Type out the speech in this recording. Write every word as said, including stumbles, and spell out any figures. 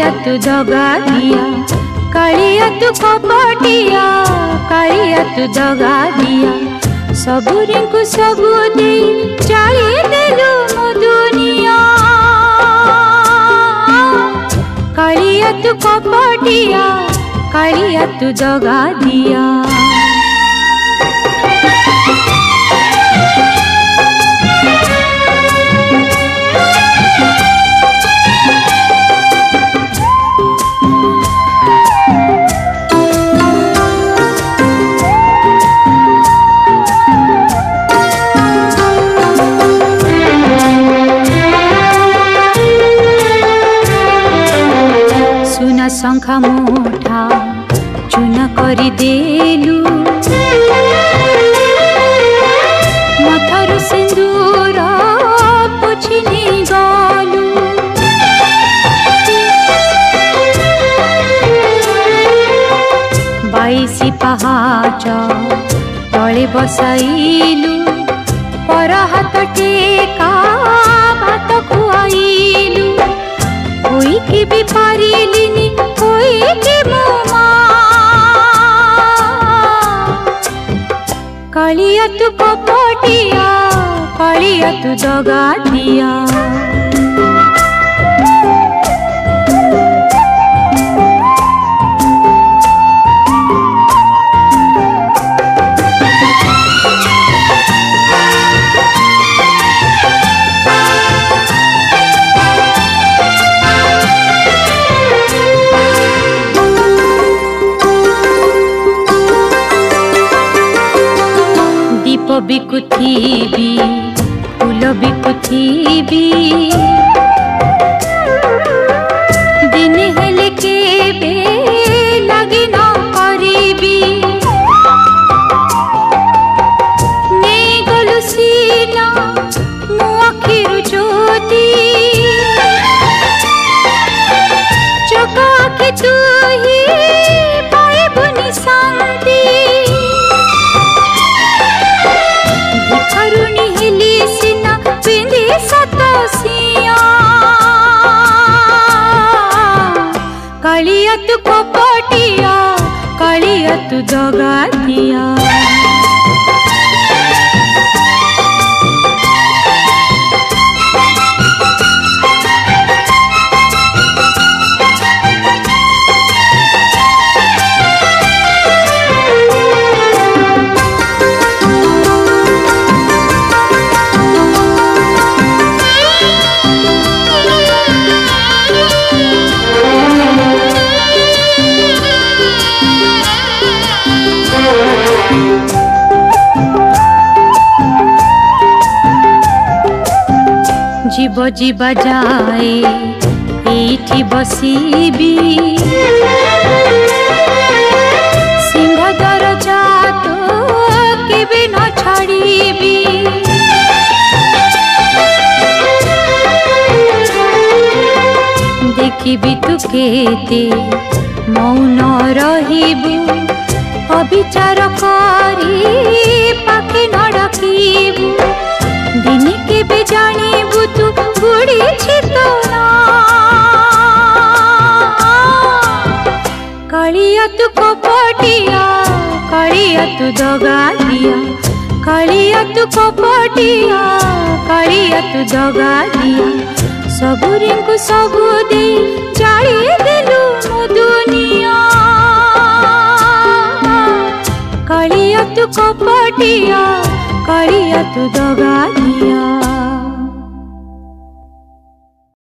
कालिया तू दगा दिया, कालिया तू कपटिया, कालिया तू दगा दिया। सबुरी को सबू दे जाई देलु मो दुनिया। कालिया तू कपटिया, कालिया तू दगा दिया। सुना शंखा मोठा चुना करी देलु, मथारु सिंदूर पोछिनी गलु। बाईसी पहाच तले बसाइलु, पर हाथ टेका भात खुआइलु। कोई की भी पारिलिनी, कोई की मो माँ। कालिया तू कपटिया, कालिया तू दगा दिया। दीप बिकुथीबी, फूल बिकुथीबी, दिन हेले केबे लगी न करीबी। नहीं गलु सीना मो आखिरु ज्योति, चोख आखि तू ही पाइबुनि शांति। करुणी हिली सिना पिंदी सतसिया। कालिया तू कपटिया, कालिया तू दगा दिया। जीव जीवा जाए एठी बसीबी, सिंहदर जात केबे न छाड़ीबी। देखिबी तू केते मौन रहिबू, अविचार करी पाखे न डाकिबू। दिन के भी जानिबू तू बुढ़ी छितो ना। कालिया तू कपटिया, कालिया तू दगा दिया। कालिया तू कपटिया, कालिया तू दगा दिया। सबुरी को सबू दे जाई देलु मो दुनिया। कालिया तू कपटिया, कालिया तू दगा